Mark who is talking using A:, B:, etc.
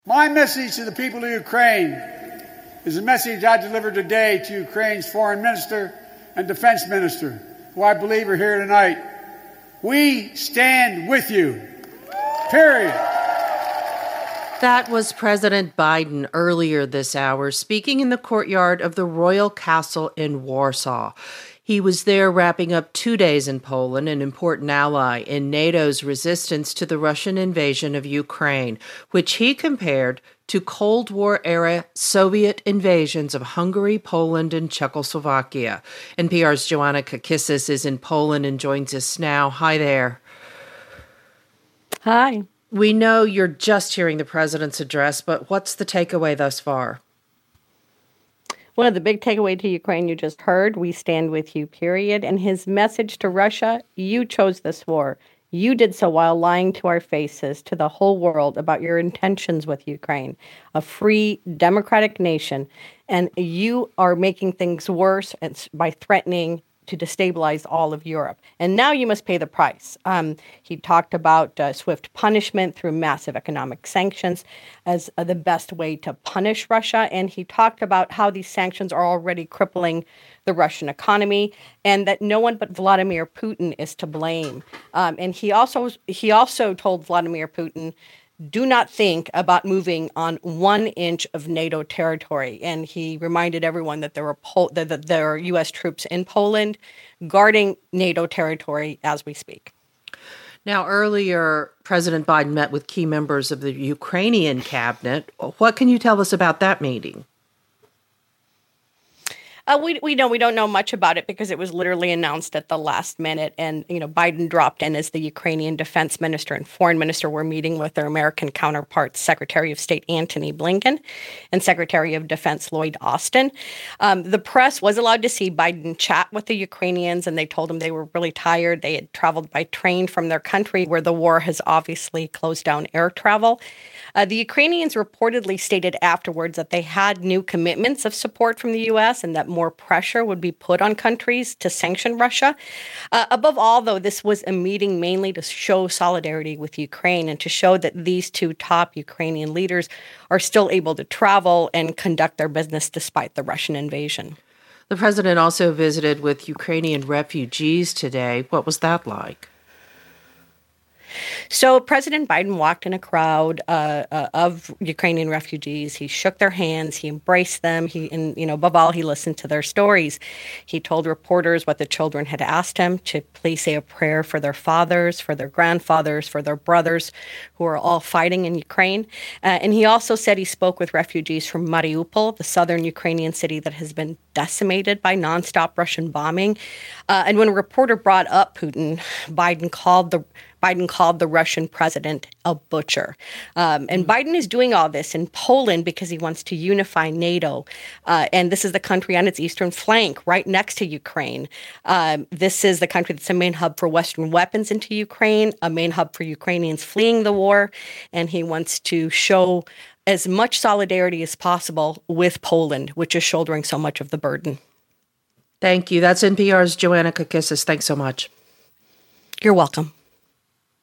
A: My message to the people of Ukraine is a message I delivered today to Ukraine's foreign minister and defense minister, who I believe are here tonight. We stand with you. Period.
B: That was President Biden earlier this hour, speaking in the courtyard of the Royal Castle in Warsaw. He was there wrapping up 2 days in Poland, an important ally in NATO's resistance to the Russian invasion of Ukraine, which he compared to Cold War-era Soviet invasions of Hungary, Poland, and Czechoslovakia. NPR's Joanna Kakissis is in Poland and joins us now. Hi there.
C: Hi.
B: We know you're just hearing the president's address, but what's the takeaway thus far?
C: One of the big takeaway to Ukraine you just heard, we stand with you, period. And his message to Russia, you chose this war. You did so while lying to our faces, to the whole world, about your intentions with Ukraine, a free, democratic nation. And you are making things worse by threatening to destabilize all of Europe. And now you must pay the price. He talked about swift punishment through massive economic sanctions as the best way to punish Russia. And he talked about how these sanctions are already crippling the Russian economy and that no one but Vladimir Putin is to blame. And he also told Vladimir Putin, do not think about moving on 1 inch of NATO territory. And he reminded everyone that there are U.S. troops in Poland guarding NATO territory as we speak.
B: Now, earlier, President Biden met with key members of the Ukrainian cabinet. What can you tell us about that meeting?
C: We don't know much about it because it was literally announced at the last minute. And, Biden dropped in as the Ukrainian defense minister and foreign minister were meeting with their American counterparts, Secretary of State Antony Blinken and Secretary of Defense Lloyd Austin. The press was allowed to see Biden chat with the Ukrainians, and they told him they were really tired. They had traveled by train from their country where the war has obviously closed down air travel. The Ukrainians reportedly stated afterwards that they had new commitments of support from the U.S. and that more pressure would be put on countries to sanction Russia. Above all, though, this was a meeting mainly to show solidarity with Ukraine and to show that these two top Ukrainian leaders are still able to travel and conduct their business despite the Russian invasion.
B: The president also visited with Ukrainian refugees today. What was that like?
C: So President Biden walked in a crowd of Ukrainian refugees. He shook their hands. He embraced them. Above all, he listened to their stories. He told reporters what the children had asked him to please say a prayer for their fathers, for their grandfathers, for their brothers who are all fighting in Ukraine. And he also said he spoke with refugees from Mariupol, the southern Ukrainian city that has been decimated by nonstop Russian bombing. And when a reporter brought up Putin, Biden called the Russian president a butcher. And Biden is doing all this in Poland because he wants to unify NATO. And this is the country on its eastern flank, right next to Ukraine. This is the country that's a main hub for Western weapons into Ukraine, a main hub for Ukrainians fleeing the war. And he wants to show as much solidarity as possible with Poland, which is shouldering so much of the burden.
B: Thank you. That's NPR's Joanna Kakissis. Thanks so much.
C: You're welcome.